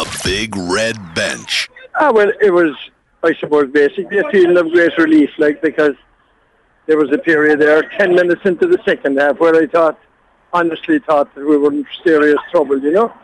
The Big Red Bench. Well, it was, I suppose, basically a feeling of great relief, because there was a period there, 10 minutes into the second half, where I honestly thought that we were in serious trouble,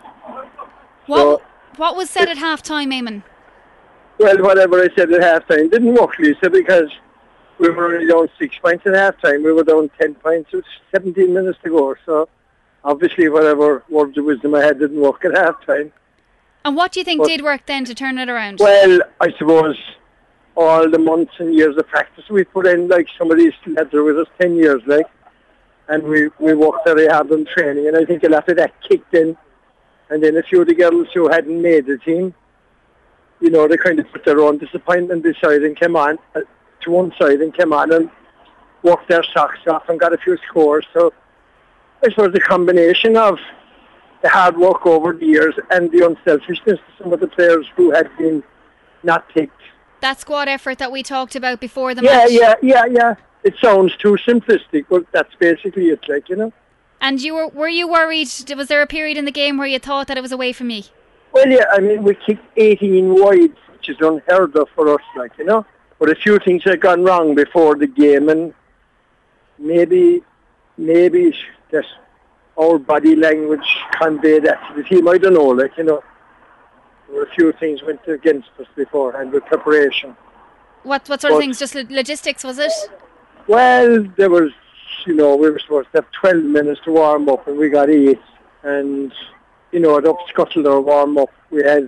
What was said at half-time, Eamon? Well, whatever I said at half-time didn't work, Lisa, because we were only down 6 points at half-time. We were down 10 points with 17 minutes to go. So, obviously, whatever words of wisdom I had didn't work at half-time. And what do you think did work then to turn it around? Well, I suppose all the months and years of practice we put in, some of these lads are with us 10 years, and we worked very hard on training, and I think a lot of that kicked in. And then a few of the girls who hadn't made the team, they kind of put their own disappointment aside and came on to one side and came on and worked their socks off and got a few scores. So I suppose the combination of the hard work over the years and the unselfishness of some of the players who had been not picked. That squad effort that we talked about before the match. Yeah. It sounds too simplistic, but that's basically it, And were you worried? Was there a period in the game where you thought that it was away from you? Well, yeah, we kicked 18 wide, which is unheard of for us, But a few things had gone wrong before the game, and maybe that our body language conveyed that to the team. I don't know, There were a few things went against us beforehand with preparation. What sort of things? Just logistics, was it? Well, there was, we were supposed to have 12 minutes to warm up, and we got 8. And, it upscuttled our warm up. We had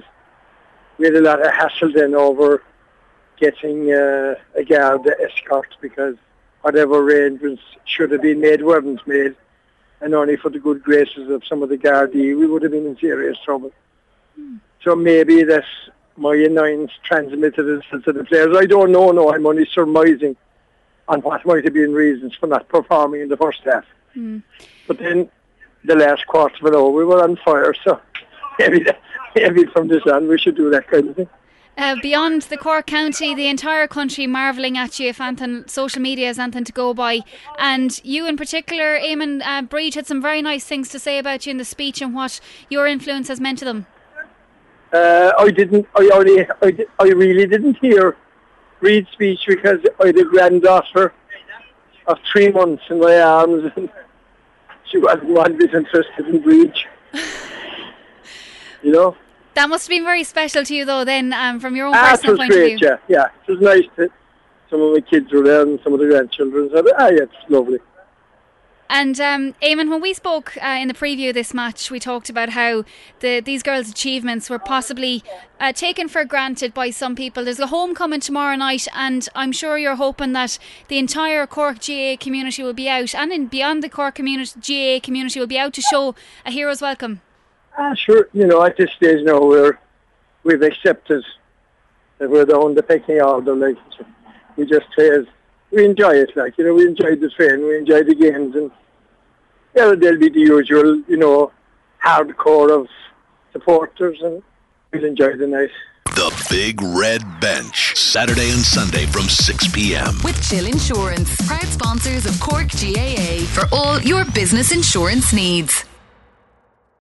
a lot of hassle then over getting a guard escort, because whatever arrangements should have been made weren't made. And only for the good graces of some of the Gardaí, we would have been in serious trouble. So maybe that's my annoyance transmitted itself to the players. I don't know, no, I'm only surmising on what might have been reasons for not performing in the first half. But then the last quarter of an hour, we were on fire, so maybe from this on we should do that kind of thing. Beyond the Cork County, the entire country marvelling at you, if anything, social media is anything to go by. And you in particular, Eamon, Breed had some very nice things to say about you in the speech and what your influence has meant to them. I really didn't hear Breed's speech because I had a granddaughter of 3 months in my arms, and she wasn't one bit interested in Breed. That must have been very special to you, though, then, from your own personal point of view. Yeah. It was nice that some of my kids were there and some of the grandchildren. So, it's lovely. And Eamon, when we spoke in the preview of this match, we talked about how these girls' achievements were possibly taken for granted by some people. There's a homecoming tomorrow night, and I'm sure you're hoping that the entire Cork GAA community will be out, and beyond the Cork GAA community will be out to show a hero's welcome. Sure. At this stage now, we've accepted that we're down the pecking order. We just we enjoy it. We enjoy the training, we enjoy the games, and there'll be the usual, hardcore of supporters, and we'll enjoy the night. The Big Red Bench, Saturday and Sunday from 6 p.m. with Chill Insurance, proud sponsors of Cork GAA for all your business insurance needs.